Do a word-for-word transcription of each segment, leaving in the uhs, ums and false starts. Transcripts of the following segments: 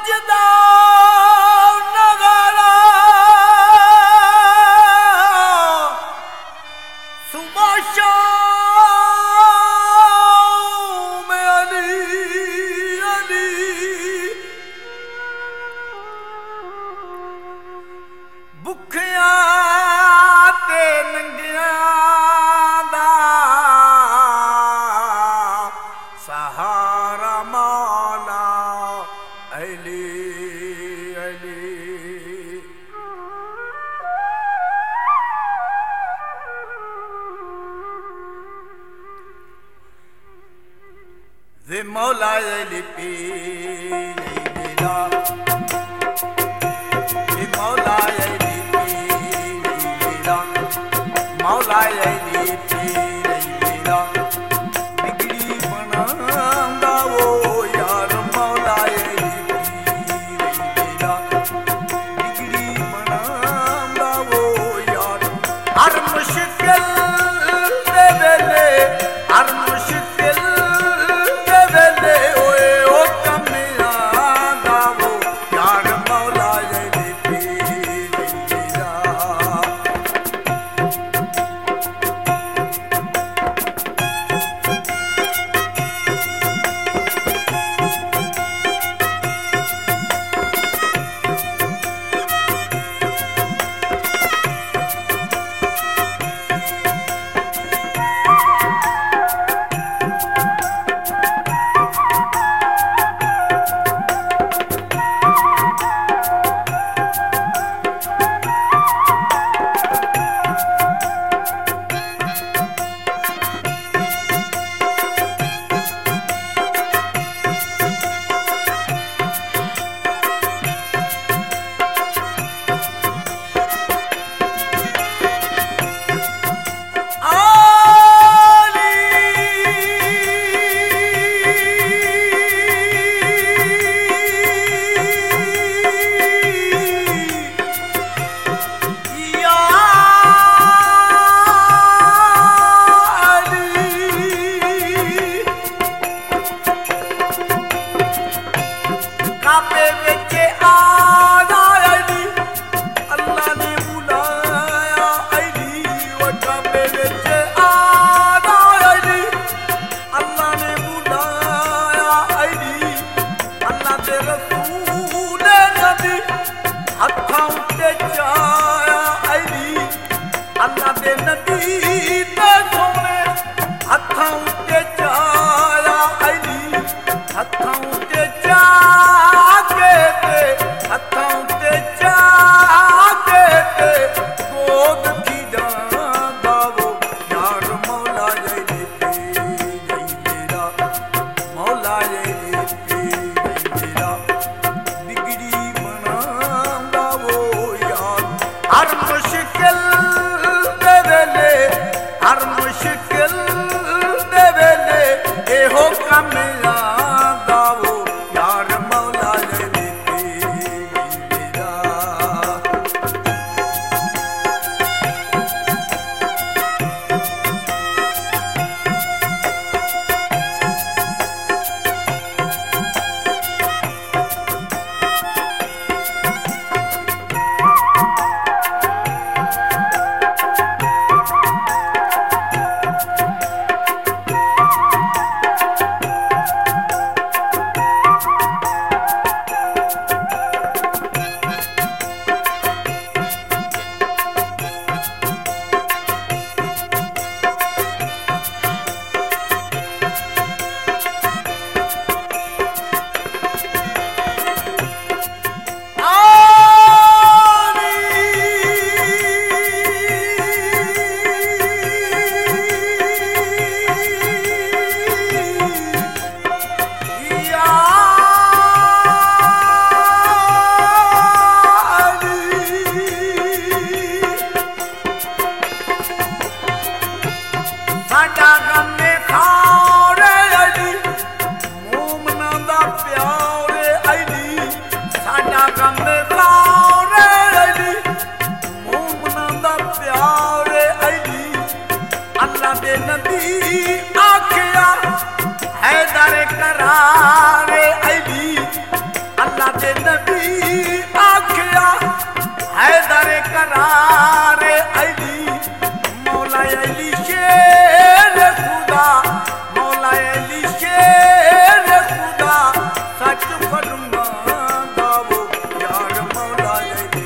ਵੱਜਦਾ ਨਗਾਰਾ ਸੁਬਹ ਸ਼ਾਮ ਅਲੀ ਅਲੀ ਭੁੱਖਿਆਂ ਤੇ ਨੰਗਿਆਂ ਦਾ ਸਹਾਰਾ ਮੌਲਾ ਅਲੀ ਅਲੀ ਵੇ ਮੌਲਾ ਅਲੀ ਪੀਰ ਮੇਰਾ ਵੇ ਮੌਲਾ ਅਲੀ ਪੀਰ ਮੇਰਾ ਮੌਲਾ ਅਲੀ ਪੀਰ ਮੇਰਾ ਬਿਗੜੀ ਬਣਾਉਂਦਾ ਉਹ ਯਾਰ ਮੌਲਾ ਅਲੀ ਪੀਰ ਮੇਰਾ ਬਿਗੜੀ ਬਣਾਉਂਦਾ ਉਹ ਯਾਰ ਹਰ ਮੁਸ਼ਕਿਲ ਦੇ ਵੇਲੇ ਹਰ ਮੁਸ਼ਕਿਲ ਦੇ ਵੇਲੇ ਓਏ ਉਹ ਕਮਿਆਂ ਦਾ ਉਹ ਯਾਰ ਮੌਲਾ ਅਲੀ ਪੀਰ ਮੇਰਾ काबे विच आया अली अल्लाह ने बुलाया अली वो काबे विच आया अली अल्लाह ने बुलाया अली अल्लाह दे रसूल नबी हत्थां उत्ते जाया अली अल्लाह दे नबी ते सोने हत्थां उत्ते जाया अली हत्थां उत्ते जा हत्थां उत्ते जा के ते गोद थी जांदा वो यार मौला अली पीर मेरा मौला अली पीर मेरा बिगड़ी बनांदा वो यार हर मुश्किल दे वेले हर मुश्किल दे वेले एहो कम आंदा वो यार मौला अली अज नबी आखिया हैदर करारे अली मौला अली शेर खुदा मौला अली शेर खुदा सच फरमांदा वो यार मौला अली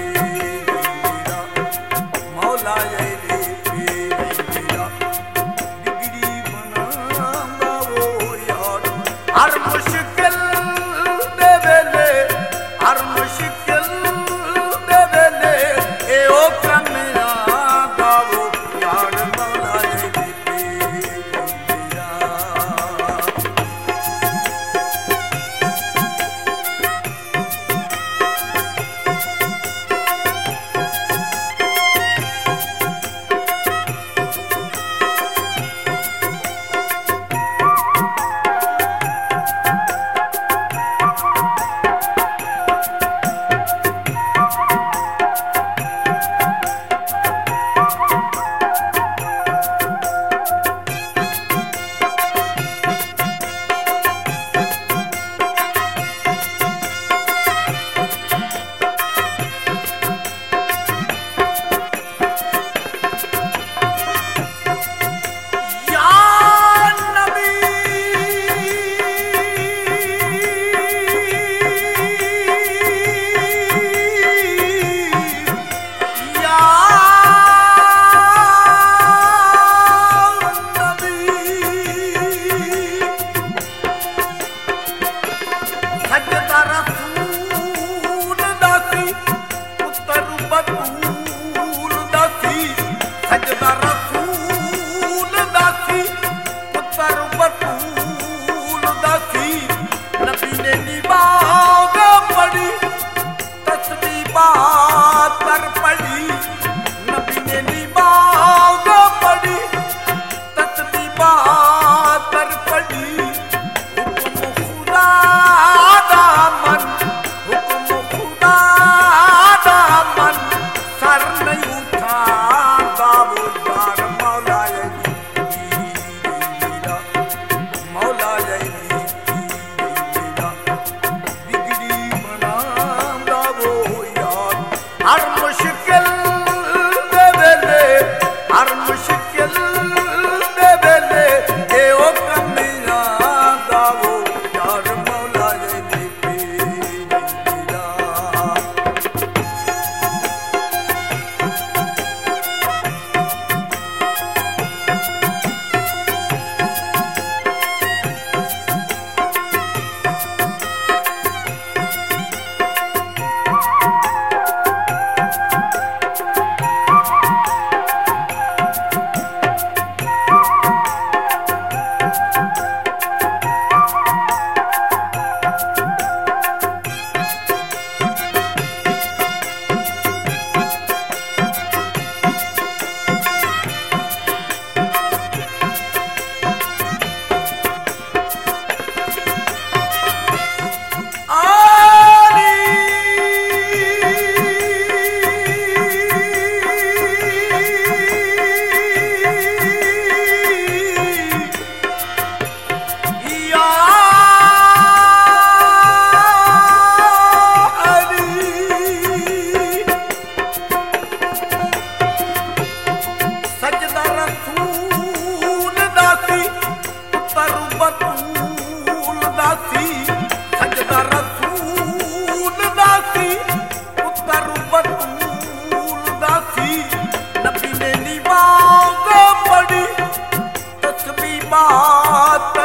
मेरा मौला अली मेरा डिग्री बनांदा वो यार हर मुश्किल दे वेले हर मुश्किल दे वेले ए ओ कमिया दा वो यार मौला अली मेरा बात